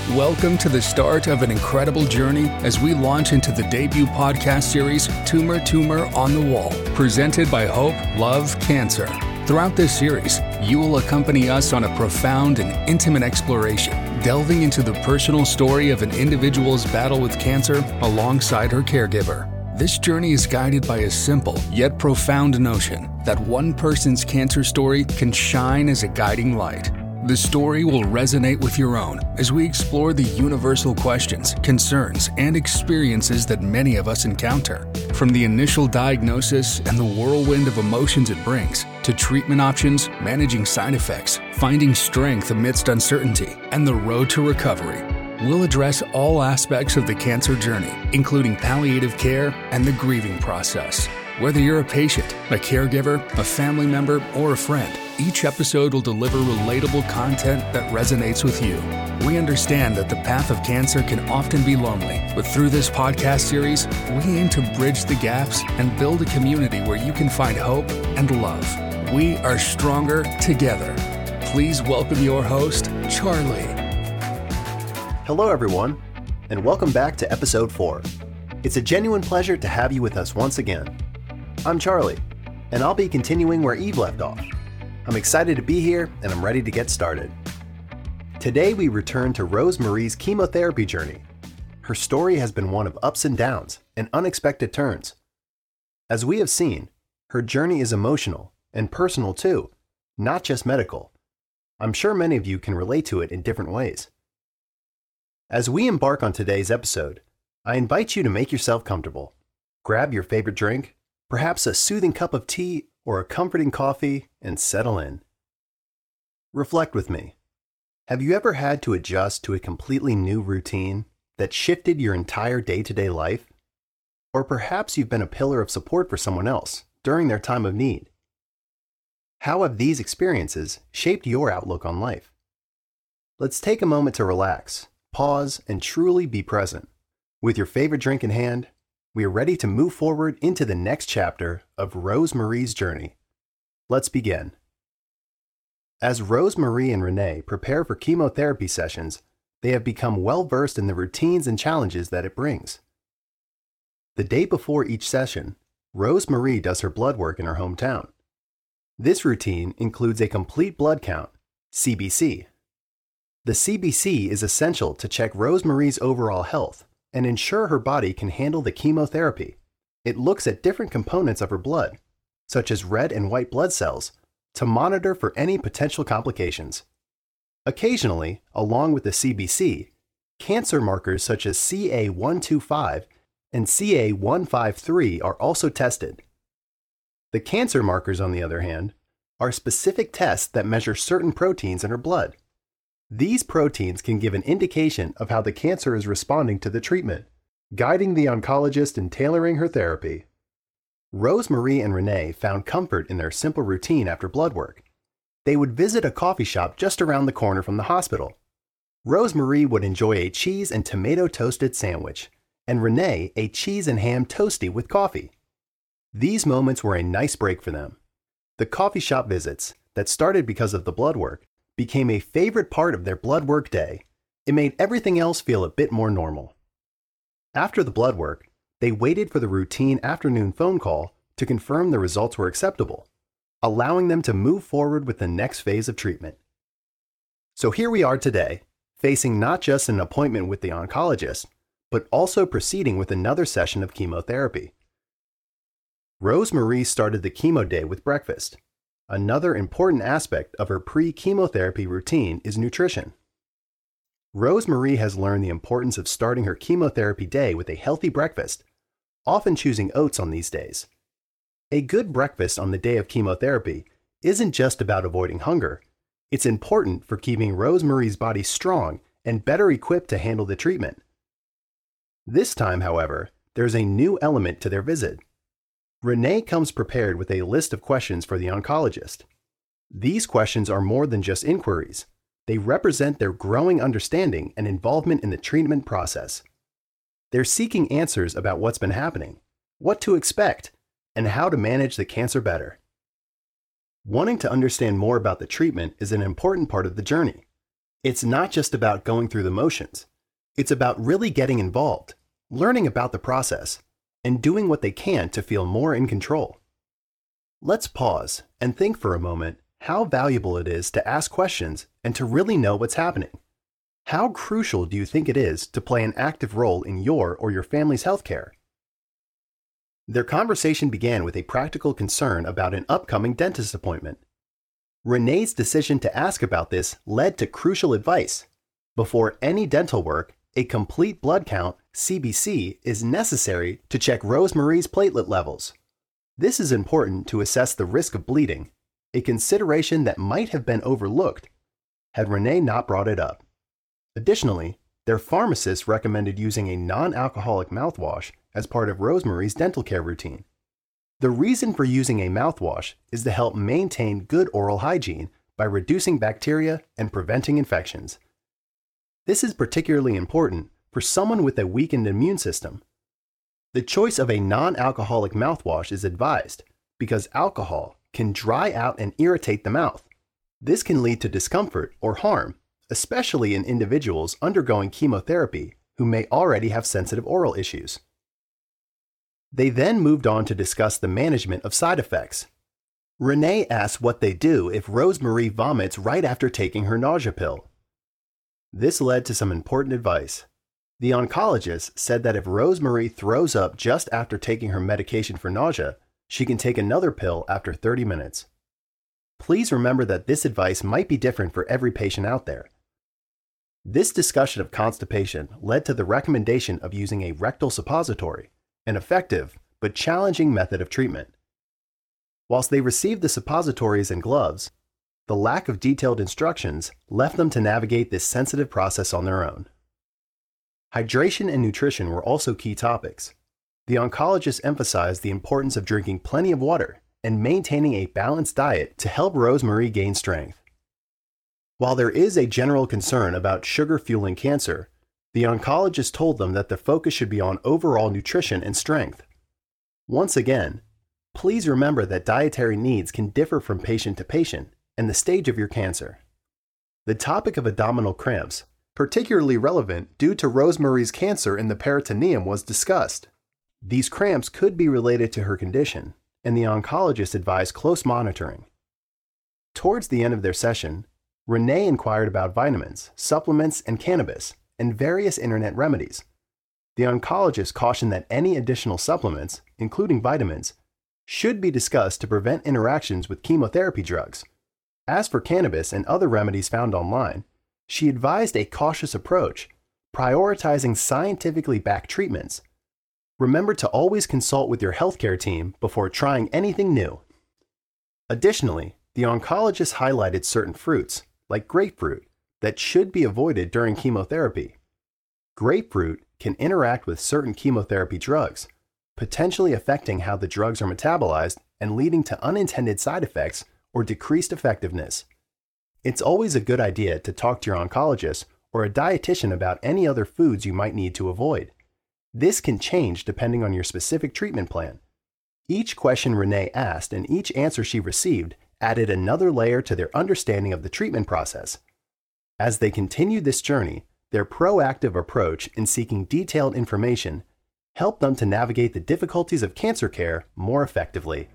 Welcome to the start of an incredible journey as we launch into the debut podcast series, Tumor on the Wall, presented by Hope, Love, Cancer. Throughout this series, you will accompany us on a profound and intimate exploration, delving into the personal story of an individual's battle with cancer alongside her caregiver. This journey is guided by a simple yet profound notion that one person's cancer story can shine as a guiding light. The story will resonate with your own as we explore the universal questions, concerns, and experiences that many of us encounter. From the initial diagnosis and the whirlwind of emotions it brings, to treatment options, managing side effects, finding strength amidst uncertainty, and the road to recovery. We'll address all aspects of the cancer journey, including palliative care and the grieving process. Whether you're a patient, a caregiver, a family member, or a friend, each episode will deliver relatable content that resonates with you. We understand that the path of cancer can often be lonely, but through this podcast series, we aim to bridge the gaps and build a community where you can find hope and love. We are stronger together. Please welcome your host, Charlie. Hello, everyone, and welcome back to episode 4. It's a genuine pleasure to have you with us once again. I'm Charlie, and I'll be continuing where Eve left off. I'm excited to be here, and I'm ready to get started. Today, we return to Rose Marie's chemotherapy journey. Her story has been one of ups and downs and unexpected turns. As we have seen, her journey is emotional and personal too, not just medical. I'm sure many of you can relate to it in different ways. As we embark on today's episode, I invite you to make yourself comfortable. Grab your favorite drink, perhaps a soothing cup of tea or a comforting coffee, and settle in. Reflect with me. Have you ever had to adjust to a completely new routine that shifted your entire day-to-day life? Or perhaps you've been a pillar of support for someone else during their time of need. How have these experiences shaped your outlook on life? Let's take a moment to relax, pause, and truly be present. With your favorite drink in hand, we are ready to move forward into the next chapter of Rose Marie's journey. Let's begin. As Rose Marie and Renee prepare for chemotherapy sessions, they have become well-versed in the routines and challenges that it brings. The day before each session, Rose Marie does her blood work in her hometown. This routine includes a complete blood count, CBC. The CBC is essential to check Rose Marie's overall health and ensure her body can handle the chemotherapy. It looks at different components of her blood, such as red and white blood cells, to monitor for any potential complications. Occasionally, along with the CBC, cancer markers such as CA125 and CA153 are also tested. The cancer markers, on the other hand, are specific tests that measure certain proteins in her blood. These proteins can give an indication of how the cancer is responding to the treatment, guiding the oncologist in tailoring her therapy. Rose Marie and Renee found comfort in their simple routine after blood work. They would visit a coffee shop just around the corner from the hospital. Rose Marie would enjoy a cheese and tomato toasted sandwich, and Renee a cheese and ham toastie with coffee. These moments were a nice break for them. The coffee shop visits, that started because of the blood work, became a favorite part of their blood work day. It made everything else feel a bit more normal. After the blood work, they waited for the routine afternoon phone call to confirm the results were acceptable, allowing them to move forward with the next phase of treatment. So here we are today, facing not just an appointment with the oncologist, but also proceeding with another session of chemotherapy. Rose Marie started the chemo day with breakfast. Another important aspect of her pre-chemotherapy routine is nutrition. Rose Marie has learned the importance of starting her chemotherapy day with a healthy breakfast, often choosing oats on these days. A good breakfast on the day of chemotherapy isn't just about avoiding hunger. It's important for keeping Rose Marie's body strong and better equipped to handle the treatment. This time, however, there's a new element to their visit. Renee comes prepared with a list of questions for the oncologist. These questions are more than just inquiries. They represent their growing understanding and involvement in the treatment process. They're seeking answers about what's been happening, what to expect, and how to manage the cancer better. Wanting to understand more about the treatment is an important part of the journey. It's not just about going through the motions. It's about really getting involved, learning about the process, and doing what they can to feel more in control. Let's pause and think for a moment how valuable it is to ask questions and to really know what's happening. How crucial do you think it is to play an active role in your or your family's healthcare? Their conversation began with a practical concern about an upcoming dentist appointment. Renee's decision to ask about this led to crucial advice. Before any dental work, a complete blood count, CBC, is necessary to check Rosemarie's platelet levels. This is important to assess the risk of bleeding, a consideration that might have been overlooked had Renee not brought it up. Additionally, their pharmacist recommended using a non-alcoholic mouthwash as part of Rosemarie's dental care routine. The reason for using a mouthwash is to help maintain good oral hygiene by reducing bacteria and preventing infections. This is particularly important for someone with a weakened immune system. The choice of a non-alcoholic mouthwash is advised because alcohol can dry out and irritate the mouth. This can lead to discomfort or harm, especially in individuals undergoing chemotherapy who may already have sensitive oral issues. They then moved on to discuss the management of side effects. Renee asked what they do if Rosemarie vomits right after taking her nausea pill. This led to some important advice. The oncologist said that if Rosemarie throws up just after taking her medication for nausea, she can take another pill after 30 minutes. Please remember that this advice might be different for every patient out there. This discussion of constipation led to the recommendation of using a rectal suppository, an effective but challenging method of treatment. Whilst they received the suppositories and gloves, the lack of detailed instructions left them to navigate this sensitive process on their own. Hydration and nutrition were also key topics. The oncologist emphasized the importance of drinking plenty of water and maintaining a balanced diet to help Rosemarie gain strength. While there is a general concern about sugar fueling cancer, the oncologist told them that the focus should be on overall nutrition and strength. Once again, please remember that dietary needs can differ from patient to patient and the stage of your cancer. The topic of abdominal cramps, particularly relevant due to Rosemarie's cancer in the peritoneum, was discussed. These cramps could be related to her condition, and the oncologist advised close monitoring. Towards the end of their session, Renee inquired about vitamins, supplements, and cannabis, and various internet remedies. The oncologist cautioned that any additional supplements, including vitamins, should be discussed to prevent interactions with chemotherapy drugs. As for cannabis and other remedies found online, she advised a cautious approach, prioritizing scientifically backed treatments. Remember to always consult with your healthcare team before trying anything new. Additionally, the oncologist highlighted certain fruits, like grapefruit, that should be avoided during chemotherapy. Grapefruit can interact with certain chemotherapy drugs, potentially affecting how the drugs are metabolized and leading to unintended side effects or decreased effectiveness. It's always a good idea to talk to your oncologist or a dietitian about any other foods you might need to avoid. This can change depending on your specific treatment plan. Each question Renee asked and each answer she received added another layer to their understanding of the treatment process. As they continued this journey, their proactive approach in seeking detailed information helped them to navigate the difficulties of cancer care more effectively.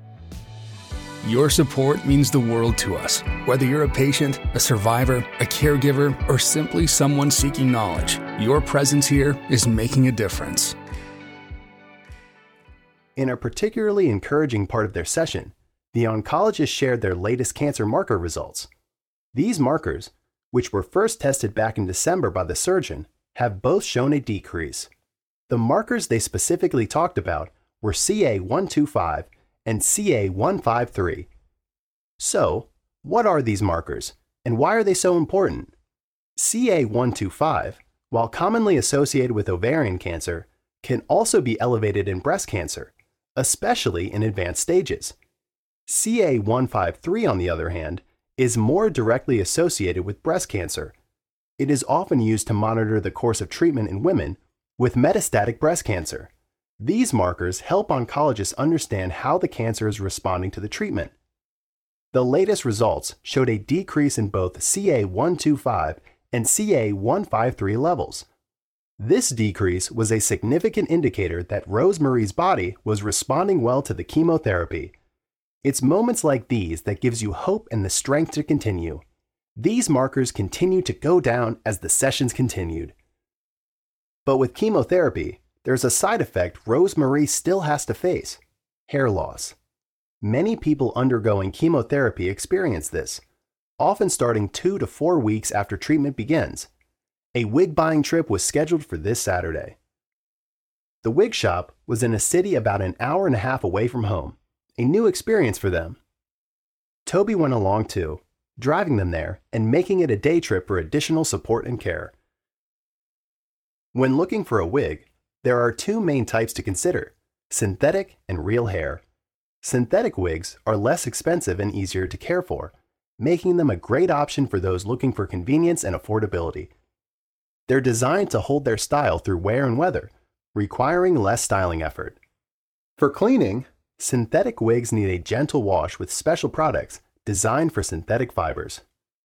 Your support means the world to us. Whether you're a patient, a survivor, a caregiver, or simply someone seeking knowledge, your presence here is making a difference. In a particularly encouraging part of their session, the oncologist shared their latest cancer marker results. These markers, which were first tested back in December by the surgeon, have both shown a decrease. The markers they specifically talked about were CA125 and CA153. So, what are these markers, and why are they so important? CA125, while commonly associated with ovarian cancer, can also be elevated in breast cancer, especially in advanced stages. CA153, on the other hand, is more directly associated with breast cancer. It is often used to monitor the course of treatment in women with metastatic breast cancer. These markers help oncologists understand how the cancer is responding to the treatment. The latest results showed a decrease in both CA125 and CA153 levels. This decrease was a significant indicator that Rosemarie's body was responding well to the chemotherapy. It's moments like these that gives you hope and the strength to continue. These markers continued to go down as the sessions continued. But with chemotherapy, there's a side effect Rosemarie still has to face: hair loss. Many people undergoing chemotherapy experience this, often starting 2 to 4 weeks after treatment begins. A wig buying trip was scheduled for this Saturday. The wig shop was in a city about an hour and a half away from home, a new experience for them. Toby went along too, driving them there and making it a day trip for additional support and care. When looking for a wig, there are 2 main types to consider: synthetic and real hair. Synthetic wigs are less expensive and easier to care for, making them a great option for those looking for convenience and affordability. They're designed to hold their style through wear and weather, requiring less styling effort. For cleaning, synthetic wigs need a gentle wash with special products designed for synthetic fibers.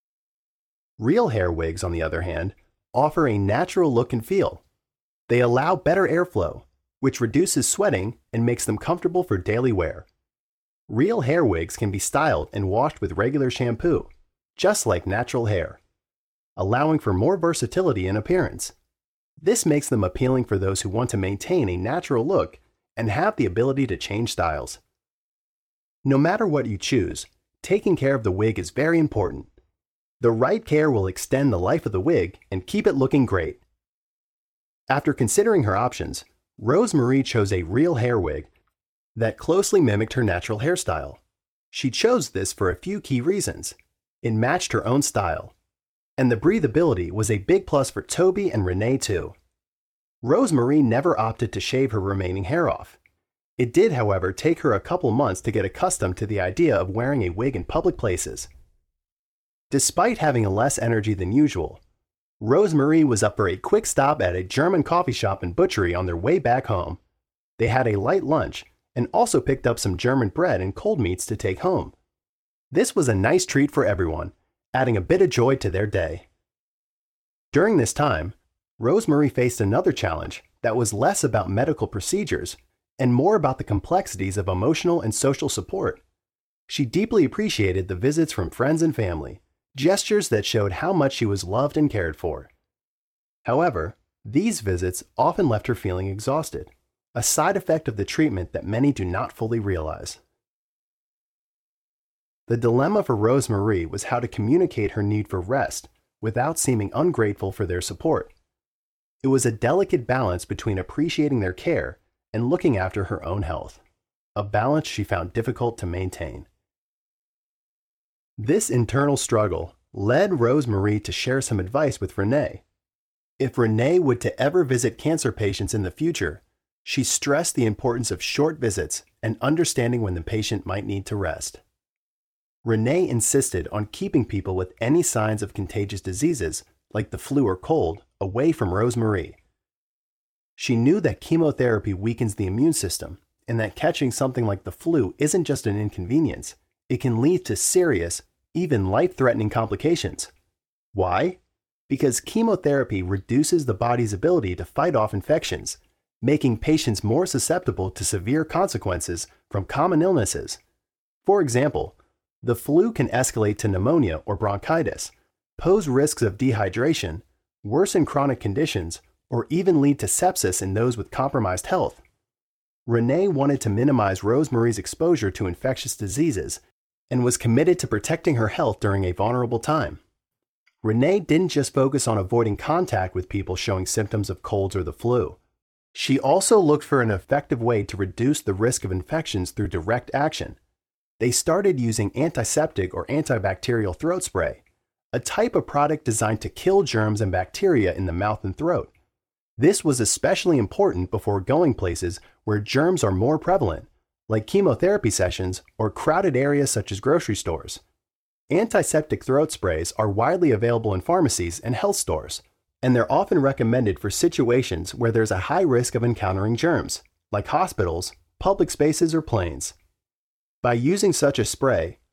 Real hair wigs, on the other hand, offer a natural look and feel. They allow better airflow, which reduces sweating and makes them comfortable for daily wear. Real hair wigs can be styled and washed with regular shampoo, just like natural hair, allowing for more versatility in appearance. This makes them appealing for those who want to maintain a natural look and have the ability to change styles. No matter what you choose, taking care of the wig is very important. The right care will extend the life of the wig and keep it looking great. After considering her options, Rosemarie chose a real hair wig that closely mimicked her natural hairstyle. She chose this for a few key reasons. It matched her own style, and the breathability was a big plus for Toby and Renee too. Rosemarie never opted to shave her remaining hair off. It did, however, take her a couple months to get accustomed to the idea of wearing a wig in public places. Despite having less energy than usual, Rosemarie was up for a quick stop at a German coffee shop and butchery on their way back home. They had a light lunch and also picked up some German bread and cold meats to take home. This was a nice treat for everyone, adding a bit of joy to their day. During this time, Rosemarie faced another challenge that was less about medical procedures and more about the complexities of emotional and social support. She deeply appreciated the visits from friends and family, gestures that showed how much she was loved and cared for. However, these visits often left her feeling exhausted, a side effect of the treatment that many do not fully realize. The dilemma for Rosemarie was how to communicate her need for rest without seeming ungrateful for their support. It was a delicate balance between appreciating their care and looking after her own health, a balance she found difficult to maintain. This internal struggle led Rosemarie to share some advice with Renee. If Renee would to ever visit cancer patients in the future, she stressed the importance of short visits and understanding when the patient might need to rest. Renee insisted on keeping people with any signs of contagious diseases, like the flu or cold, away from Rosemarie. She knew that chemotherapy weakens the immune system, and that catching something like the flu isn't just an inconvenience, it can lead to serious, even life-threatening complications. Why? Because chemotherapy reduces the body's ability to fight off infections, making patients more susceptible to severe consequences from common illnesses. For example, the flu can escalate to pneumonia or bronchitis, pose risks of dehydration, worsen chronic conditions, or even lead to sepsis in those with compromised health. Renee wanted to minimize Rosemarie's exposure to infectious diseases and was committed to protecting her health during a vulnerable time. Renee didn't just focus on avoiding contact with people showing symptoms of colds or the flu. She also looked for an effective way to reduce the risk of infections through direct action. They started using antiseptic or antibacterial throat spray, a type of product designed to kill germs and bacteria in the mouth and throat. This was especially important before going places where germs are more prevalent, like chemotherapy sessions or crowded areas such as grocery stores. Antiseptic throat sprays are widely available in pharmacies and health stores, and they're often recommended for situations where there's a high risk of encountering germs, like hospitals, public spaces, or planes. By using such a spray,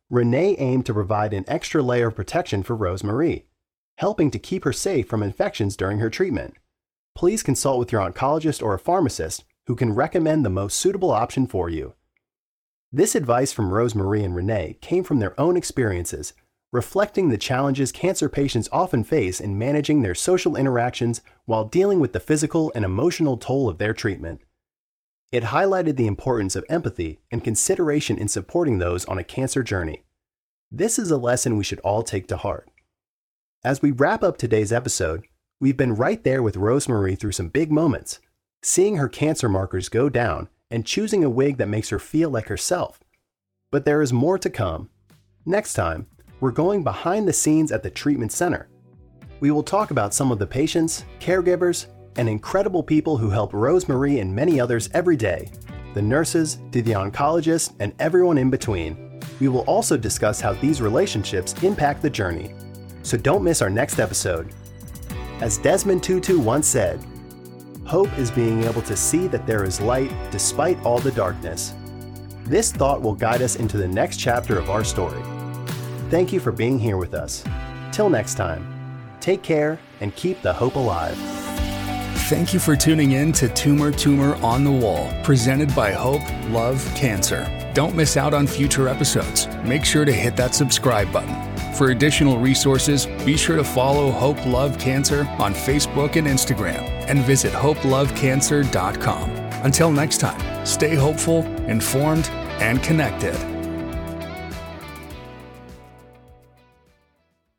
Renee aimed to provide an extra layer of protection for Rosemarie, helping to keep her safe from infections during her treatment. Please consult with your oncologist or a pharmacist who can recommend the most suitable option for you. This advice from Rosemarie and Renee came from their own experiences, reflecting the challenges cancer patients often face in managing their social interactions while dealing with the physical and emotional toll of their treatment. It highlighted the importance of empathy and consideration in supporting those on a cancer journey. This is a lesson we should all take to heart. As we wrap up today's episode, we've been right there with Rosemarie through some big moments, seeing her cancer markers go down and choosing a wig that makes her feel like herself. But there is more to come. Next time, we're going behind the scenes at the treatment center. We will talk about some of the patients, caregivers, and incredible people who help Rosemarie and many others every day, the nurses to the oncologists and everyone in between. We will also discuss how these relationships impact the journey. So don't miss our next episode. As Desmond Tutu once said, "Hope is being able to see that there is light despite all the darkness." This thought will guide us into the next chapter of our story. Thank you for being here with us. Till next time, take care and keep the hope alive. Thank you for tuning in to Tumor on the Wall, presented by Hope Love Cancer. Don't miss out on future episodes. Make sure to hit that subscribe button. For additional resources, be sure to follow Hope Love Cancer on Facebook and Instagram, and visit hopelovecancer.com. Until next time, stay hopeful, informed, and connected.